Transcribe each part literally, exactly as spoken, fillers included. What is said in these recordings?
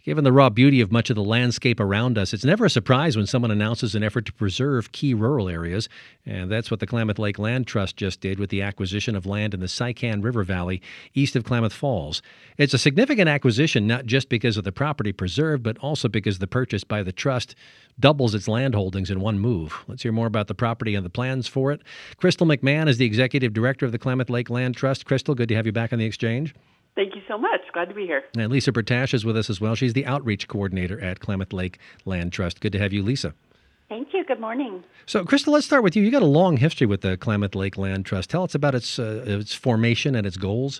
Given the raw beauty of much of the landscape around us, it's never a surprise when someone announces an effort to preserve key rural areas. And that's what the Klamath Lake Land Trust just did with the acquisition of land in the Cycan River Valley east of Klamath Falls. It's a significant acquisition, not just because of the property preserved, but also because the purchase by the trust doubles its land holdings in one move. Let's hear more about the property and the plans for it. Crystal McMahon is the executive director of the Klamath Lake Land Trust. Crystal, good to have you back on the Exchange. Thank you so much. Glad to be here. And Lisa Bertash is with us as well. She's the outreach coordinator at Klamath Lake Land Trust. Good to have you, Lisa. Thank you. Good morning. So, Crystal, let's start with you. You got a long history with the Klamath Lake Land Trust. Tell us about its uh, its formation and its goals.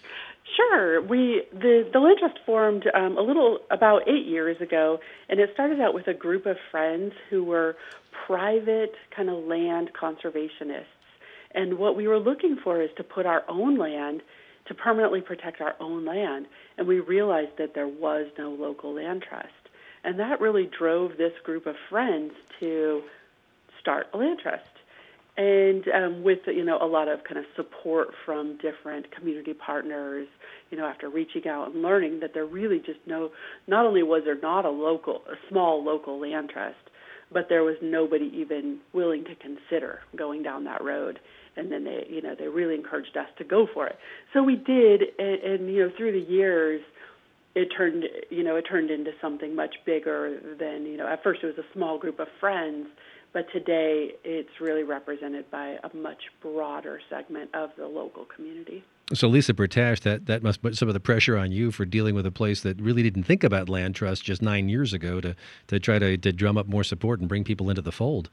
Sure. We the, the Land Trust formed um, a little about eight years ago, and it started out with a group of friends who were private kind of land conservationists. And what we were looking for is to put our own land to permanently protect our own land. And we realized that there was no local land trust. And that really drove this group of friends to start a land trust. And um, with, you know, a lot of kind of support from different community partners, you know, after reaching out and learning that there really just no, not only was there not a local, a small local land trust, but there was nobody even willing to consider going down that road. And then they, you know, they really encouraged us to go for it. So we did, and, and you know, through the years, it turned, you know, it turned into something much bigger than, you know, at first it was a small group of friends, but today it's really represented by a much broader segment of the local community. So, Lisa Bertash, that, that must put some of the pressure on you for dealing with a place that really didn't think about land trust just nine years ago to, to try to, to drum up more support and bring people into the fold.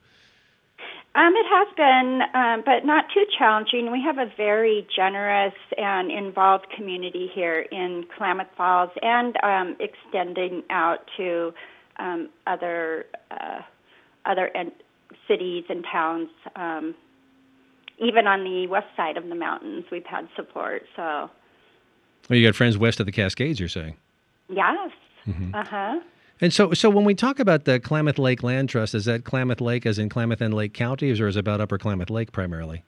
Um, it has been, um, but not too challenging. We have a very generous and involved community here in Klamath Falls and um, extending out to um, other uh, other en- cities and towns. Um, even on the west side of the mountains, we've had support. So, well, you got friends west of the Cascades, you're saying? Yes. Mm-hmm. Uh-huh. And so so when we talk about the Klamath Lake Land Trust, is that Klamath Lake as in Klamath and Lake counties, or is it about Upper Klamath Lake primarily?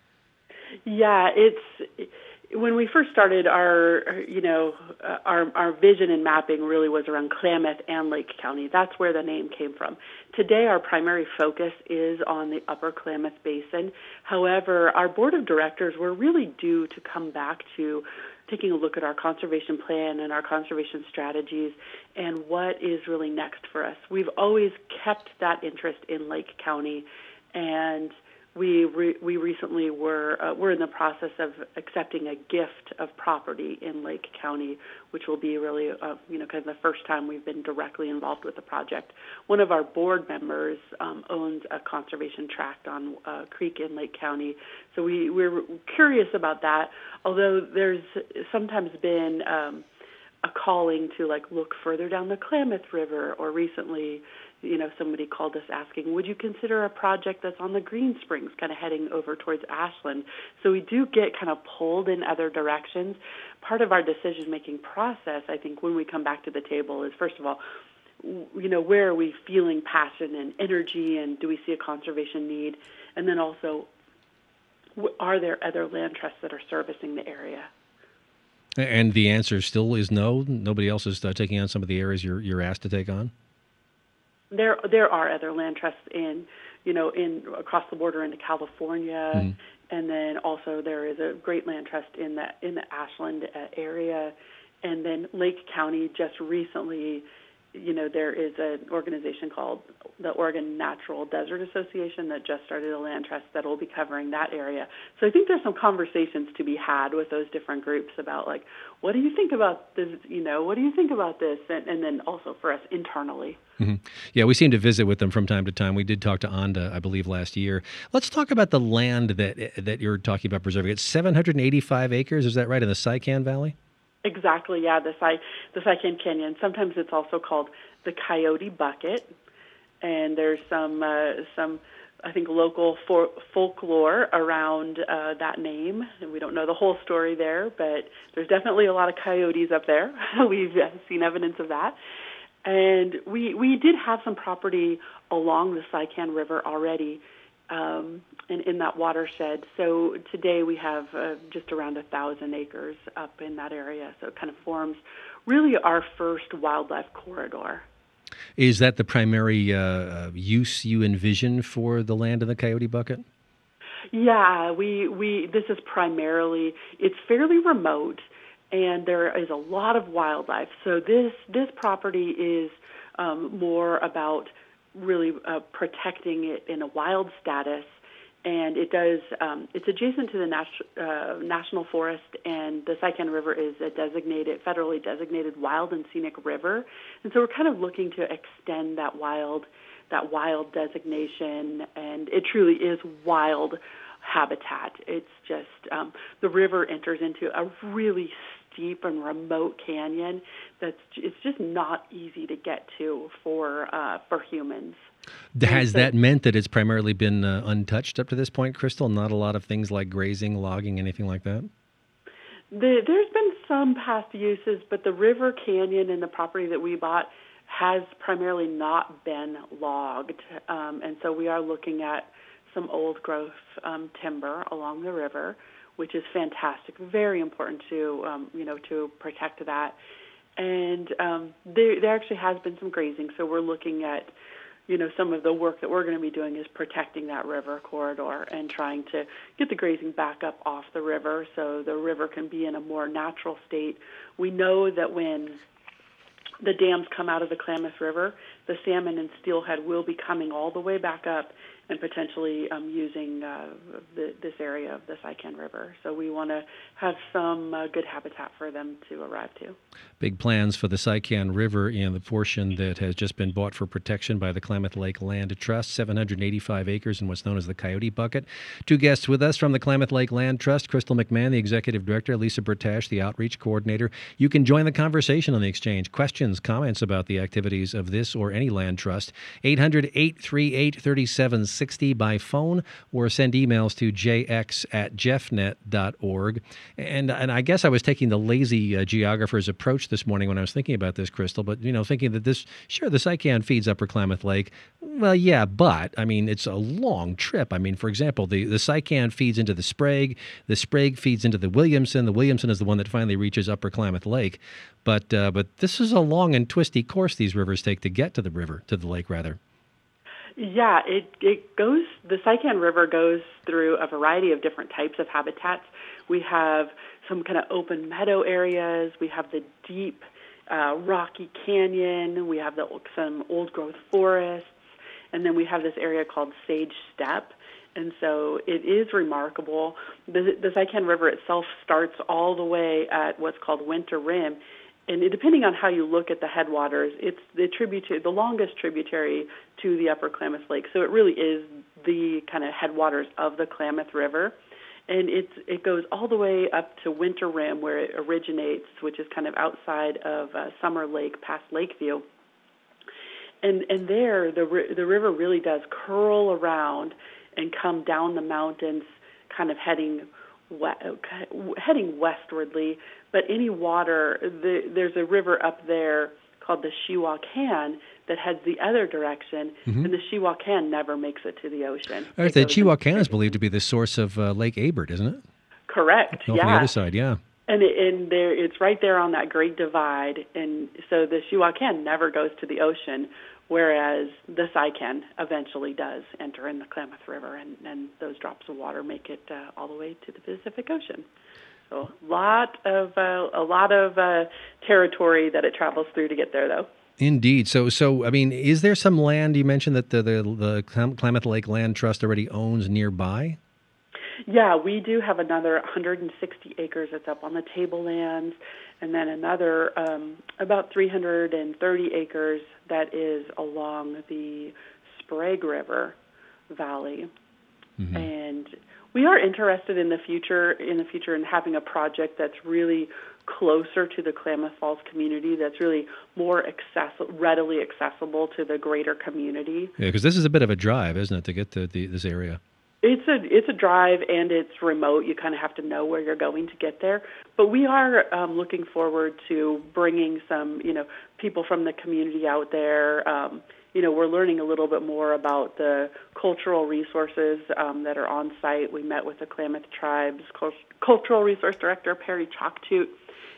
Yeah, it's when we first started our, you know, uh, our our vision and mapping really was around Klamath and Lake County. That's where the name came from. Today, our primary focus is on the Upper Klamath Basin. However, our board of directors were really due to come back to taking a look at our conservation plan and our conservation strategies and what is really next for us. We've always kept that interest in Lake County, and we re- we recently were uh, we're in the process of accepting a gift of property in Lake County, which will be really uh, you know kind of the first time we've been directly involved with the project. One of our board members um, owns a conservation tract on a creek in Lake County, so we we're curious about that. Although there's sometimes been um, a calling to like look further down the Klamath River, or recently, you know, somebody called us asking, would you consider a project that's on the Green Springs, kind of heading over towards Ashland? So we do get kind of pulled in other directions. Part of our decision-making process, I think, when we come back to the table is, first of all, you know, where are we feeling passion and energy, and do we see a conservation need? And then also, are there other land trusts that are servicing the area? And the answer still is no? Nobody else is uh, taking on some of the areas you're you're asked to take on? There there are other land trusts in, you know, in across the border into California, mm-hmm. and then also there is a great land trust in the, in the Ashland uh, area, and then Lake County just recently, you know, there is an organization called the Oregon Natural Desert Association that just started a land trust that will be covering that area. So I think there's some conversations to be had with those different groups about, like, what do you think about this, you know, what do you think about this, and, and then also for us internally. Mm-hmm. Yeah, we seem to visit with them from time to time. We did talk to Anda, I believe, last year. Let's talk about the land that that you're talking about preserving. It's seven hundred eighty-five acres, is that right, in the Cycan Valley? Exactly, yeah, the Cy, the Cycan Canyon. Sometimes it's also called the Coyote Bucket, and there's some uh, some I think local for, folklore around uh, that name, and we don't know the whole story there, but there's definitely a lot of coyotes up there. We've seen evidence of that, and we we did have some property along the Cycan River already. Um, in, in that watershed. So today we have uh, just around a thousand acres up in that area. So it kind of forms really our first wildlife corridor. Is that the primary uh, use you envision for the land in the Coyote Bucket? Yeah, we, we this is primarily, it's fairly remote, and there is a lot of wildlife. So this this property is um, more about really uh, protecting it in a wild status, and it does. Um, it's adjacent to the nat- uh, national forest, and the Cycan River is a designated, federally designated wild and scenic river, and so we're kind of looking to extend that wild that wild designation, and it truly is wild habitat. It's just um, the river enters into a really steep and remote canyon that's it's just not easy to get to for uh, for humans. Has so, that meant that it's primarily been uh, untouched up to this point, Crystal? Not a lot of things like grazing, logging, anything like that? The, there's been some past uses, but the river canyon and the property that we bought has primarily not been logged, um, and so we are looking at some old growth um, timber along the river, which is fantastic. Very important to um, you know to protect that. And um, there there actually has been some grazing, so we're looking at you know some of the work that we're going to be doing is protecting that river corridor and trying to get the grazing back up off the river so the river can be in a more natural state. We know that when the dams come out of the Klamath River, the salmon and steelhead will be coming all the way back up and potentially um, using uh, the, this area of the Cycan River. So we want to have some uh, good habitat for them to arrive to. Big plans for the Cycan River in the portion that has just been bought for protection by the Klamath Lake Land Trust, seven hundred eighty-five acres in what's known as the Coyote Bucket. Two guests with us from the Klamath Lake Land Trust, Crystal McMahon, the Executive Director, Lisa Bertash, the Outreach Coordinator. You can join the conversation on the exchange. Questions, comments about the activities of this or any land trust, eight hundred, eight three eight, three seven six zero by phone or send emails to j x at jeffnet dot org. And, and I guess I was taking the lazy uh, geographer's approach this morning when I was thinking about this, Crystal, but, you know, thinking that this, sure, the Cycan feeds Upper Klamath Lake. Well, yeah, but, I mean, it's a long trip. I mean, for example, the, the Cycan feeds into the Sprague, the Sprague feeds into the Williamson, the Williamson is the one that finally reaches Upper Klamath Lake. But, uh, but this is a long and twisty course these rivers take to get to the river, to the lake, rather. Yeah, it, it goes, the Cycan River goes through a variety of different types of habitats. We have some kind of open meadow areas. We have the deep uh, rocky canyon. We have the, some old growth forests. And then we have this area called Sage Steppe. And so it is remarkable. The, the Cycan River itself starts all the way at what's called Winter Rim. And it, depending on how you look at the headwaters, it's the tributary, the longest tributary to the Upper Klamath Lake. So it really is the kind of headwaters of the Klamath River. And it's, it goes all the way up to Winter Rim, where it originates, which is kind of outside of uh, Summer Lake, past Lakeview. And and there, the the river really does curl around and come down the mountains, kind of heading we- heading westwardly. But any water, the, there's a river up there called the Chihuacan that heads the other direction, mm-hmm. and the Chihuacan never makes it to the ocean. Right, the Chihuacan is believed to be the source of uh, Lake Abert, isn't it? Correct, oh, yeah. On the other side, yeah. And, it, and there, it's right there on that Great Divide, and so the Chihuacan never goes to the ocean, whereas the Cycan eventually does enter in the Klamath River, and, and those drops of water make it uh, all the way to the Pacific Ocean. So a lot of uh, a lot of uh, territory that it travels through to get there, though. Indeed. So, so I mean, is there some land you mentioned that the the, the Klamath Lake Land Trust already owns nearby? Yeah, we do have another one hundred sixty acres that's up on the tablelands, and then another um, about three hundred thirty acres that is along the Sprague River Valley, mm-hmm. and we are interested in the future in the future in having a project that's really closer to the Klamath Falls community, that's really more access- readily accessible to the greater community. Yeah, because this is a bit of a drive, isn't it, to get to the, this area? It's a it's a drive, and it's remote. You kind of have to know where you're going to get there. But we are um, looking forward to bringing some, you know, people from the community out there. Um, you know, we're learning a little bit more about the cultural resources um, that are on site. We met with the Klamath Tribe's Cultural Resource Director, Perry Chalktoot,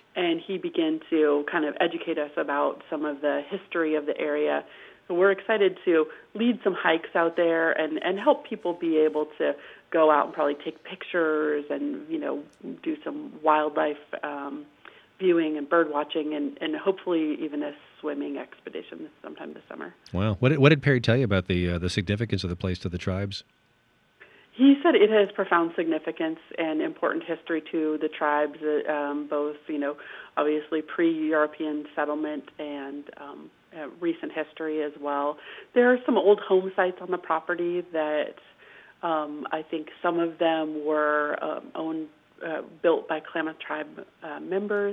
and he began to kind of educate us about some of the history of the area. So we're excited to lead some hikes out there and, and help people be able to go out and probably take pictures and, you know, do some wildlife um, viewing and bird watching and, and hopefully even a swimming expedition sometime this summer. Wow. What did, what did Perry tell you about the uh, the significance of the place to the tribes? He said it has profound significance and important history to the tribes, uh, um, both, you know, obviously pre-European settlement and um, uh, recent history as well. There are some old home sites on the property that um, I think some of them were um, owned, uh, built by Klamath Tribe uh, members,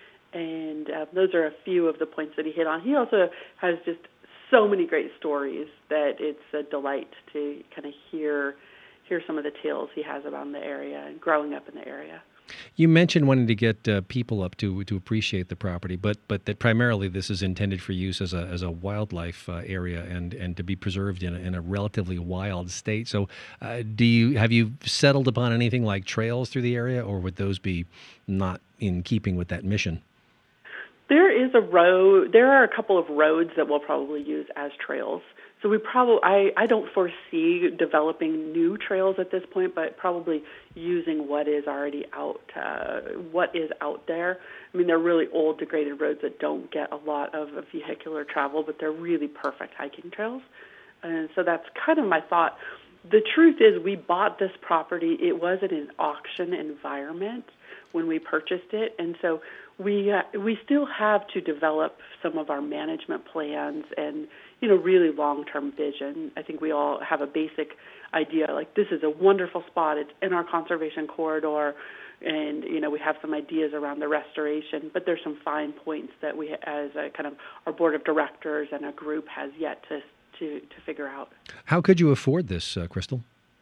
and uh, those are a few of the points that he hit on. He also has just so many great stories that it's a delight to kind of hear hear some of the tales he has about the area and growing up in the area. You mentioned wanting to get uh, people up to to appreciate the property, but but that primarily this is intended for use as a as a wildlife uh, area and, and to be preserved in a, in a relatively wild state. So, uh, do you have you settled upon anything like trails through the area, or would those be not in keeping with that mission? There is a road. There are a couple of roads that we'll probably use as trails. So we probably, I, I don't foresee developing new trails at this point, but probably using what is already out, uh, what is out there. I mean, they're really old, degraded roads that don't get a lot of vehicular travel, but they're really perfect hiking trails. And so that's kind of my thought. The truth is, we bought this property. It was in an auction environment when we purchased it, and so we uh, we still have to develop some of our management plans and, you know, really long-term vision. I think we all have a basic idea, like this is a wonderful spot. It's in our conservation corridor, and, you know, we have some ideas around the restoration, but there's some fine points that we, as a kind of our board of directors and a group, has yet to to, to figure out. How could you afford this, uh, Crystal?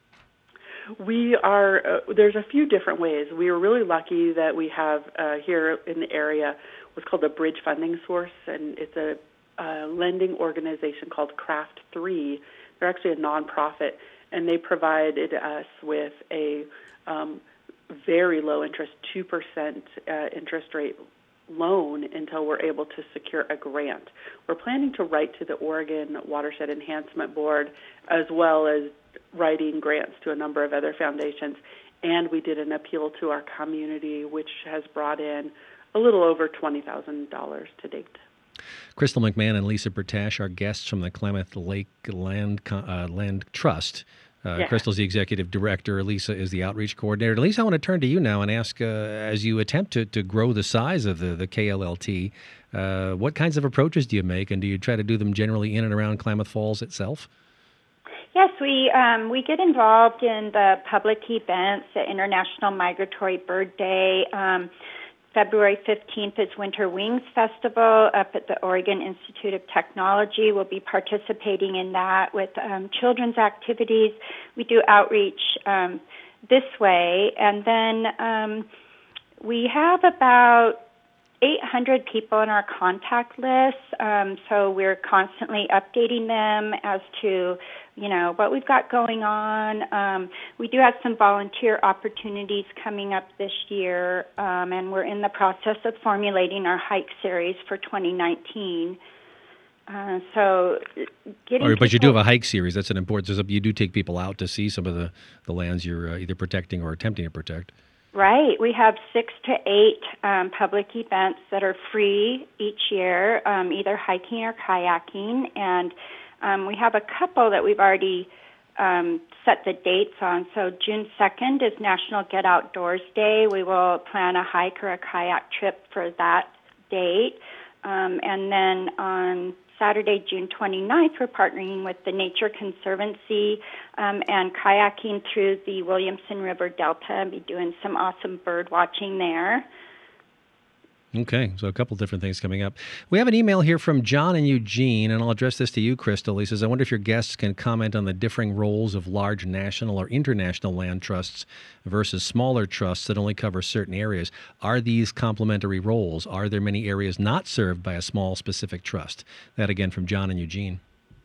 We are, uh, there's a few different ways. We are really lucky that we have uh, here in the area what's called a bridge funding source, and it's a uh, lending organization called Craft three. They're actually a nonprofit, and they provided us with a um, very low interest, two percent uh, interest rate loan until we're able to secure a grant. We're planning to write to the Oregon Watershed Enhancement Board as well as writing grants to a number of other foundations, and we did an appeal to our community, which has brought in a little over twenty thousand dollars to date. Crystal McMahon and Lisa Bertash are guests from the Klamath Lake Land uh, Land Trust. Uh, yeah. Crystal's the executive director. Lisa is the outreach coordinator. Lisa, I want to turn to you now and ask, uh, as you attempt to, to grow the size of the, the K L L T, uh, what kinds of approaches do you make, and do you try to do them generally in and around Klamath Falls itself? Yes, we um, we get involved in the public events, the International Migratory Bird Day. Um, February fifteenth is Winter Wings Festival up at the Oregon Institute of Technology. We'll be participating in that with um, children's activities. We do outreach um, this way. And then um, we have about eight hundred people in our contact list, um, so we're constantly updating them as to, you know, what we've got going on. Um, we do have some volunteer opportunities coming up this year, um, and we're in the process of formulating our hike series for twenty nineteen. Uh, so, getting right, but people, you do have a hike series. That's an important. You do take people out to see some of the, the lands you're uh, either protecting or attempting to protect. Right. We have six to eight um, public events that are free each year, um, either hiking or kayaking, and um, we have a couple that we've already um, set the dates on. So June second is National Get Outdoors Day. We will plan a hike or a kayak trip for that date. Um, and then on Saturday, June twenty-ninth, we're partnering with the Nature Conservancy um, and kayaking through the Williamson River Delta and be doing some awesome bird watching there. Okay, so a couple different things coming up. We have an email here from John and Eugene, and I'll address this to you, Crystal. He says, I wonder if your guests can comment on the differing roles of large national or international land trusts versus smaller trusts that only cover certain areas. Are these complementary roles? Are there many areas not served by a small specific trust? That again from John and Eugene.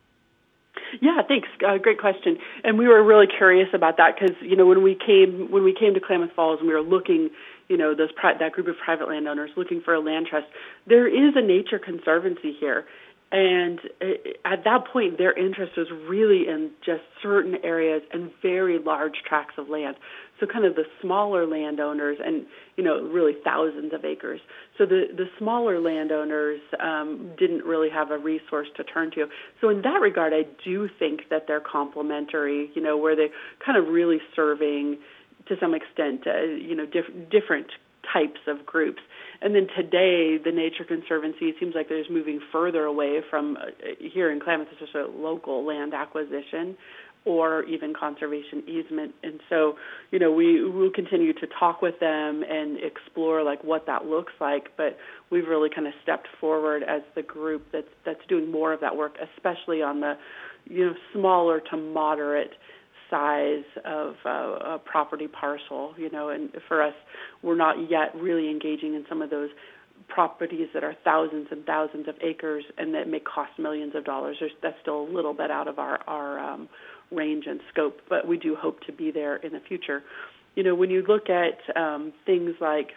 Yeah, thanks. Uh, great question. And we were really curious about that because, you know, when we came when we came to Klamath Falls and we were looking, you know, those pri- that group of private landowners looking for a land trust. There is a nature conservancy here. And at that point, their interest was really in just certain areas and very large tracts of land. So kind of the smaller landowners and, you know, really thousands of acres. So the, the smaller landowners um, didn't really have a resource to turn to. So in that regard, I do think that they're complementary, you know, where they're kind of really serving, to some extent, uh, you know, diff- different types of groups. And then today, the Nature Conservancy seems like they're just moving further away from, uh, here in Klamath, it's just a local land acquisition or even conservation easement. And so, you know, we will continue to talk with them and explore, like, what that looks like. But we've really kind of stepped forward as the group that's, that's doing more of that work, especially on the, you know, smaller to moderate size of uh, a property parcel, you know, and for us, we're not yet really engaging in some of those properties that are thousands and thousands of acres and that may cost millions of dollars. There's, that's still a little bit out of our, our um, range and scope, but we do hope to be there in the future. You know, when you look at um, things like,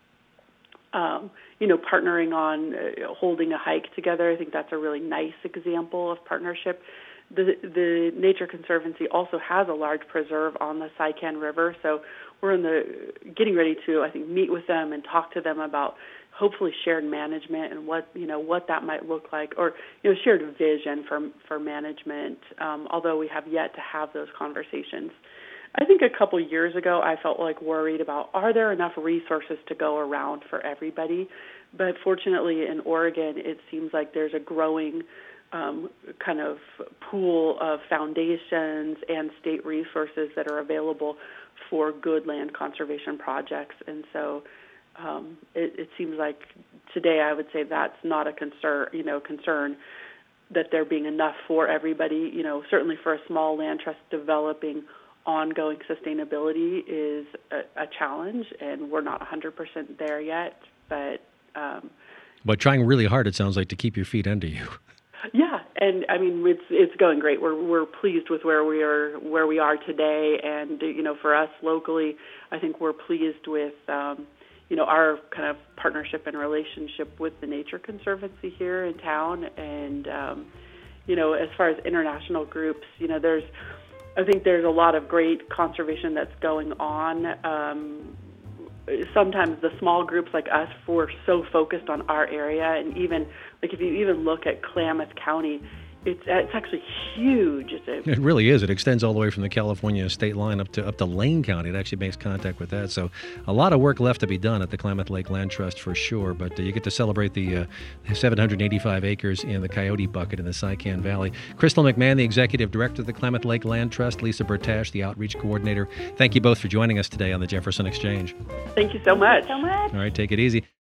um, you know, partnering on uh, holding a hike together, I think that's a really nice example of partnership. The, the Nature Conservancy also has a large preserve on the Saikan River, so we're in the getting ready to, I think, meet with them and talk to them about hopefully shared management and what you know what that might look like, or you know shared vision for for management. Um, although we have yet to have those conversations. I think a couple years ago I felt like worried about, are there enough resources to go around for everybody? But fortunately in Oregon it seems like there's a growing Um, kind of pool of foundations and state resources that are available for good land conservation projects. And so um, it, it seems like today I would say that's not a concern, you know, concern that there being enough for everybody. You know, certainly for a small land trust, developing ongoing sustainability is a, a challenge, and we're not one hundred percent there yet. But um, but trying really hard, it sounds like, to keep your feet under you. Yeah, and I mean it's it's going great. We're we're pleased with where we are where we are today, and you know for us locally, I think we're pleased with um, you know our kind of partnership and relationship with the Nature Conservancy here in town, and um, you know as far as international groups, you know there's I think there's a lot of great conservation that's going on. Um, sometimes the small groups like us, we're so focused on our area, and even like if you even look at Klamath County, it's it's actually huge. It's a, it really is. It extends all the way from the California state line up to up to Lane County. It actually makes contact with that. So a lot of work left to be done at the Klamath Lake Land Trust for sure. But uh, you get to celebrate the uh, seven hundred eighty-five acres in the Coyote Bucket in the Saikan Valley. Crystal McMahon, the executive director of the Klamath Lake Land Trust, Lisa Bertash, the outreach coordinator. Thank you both for joining us today on the Jefferson Exchange. Thank you so much. Thank you so much. All right, take it easy.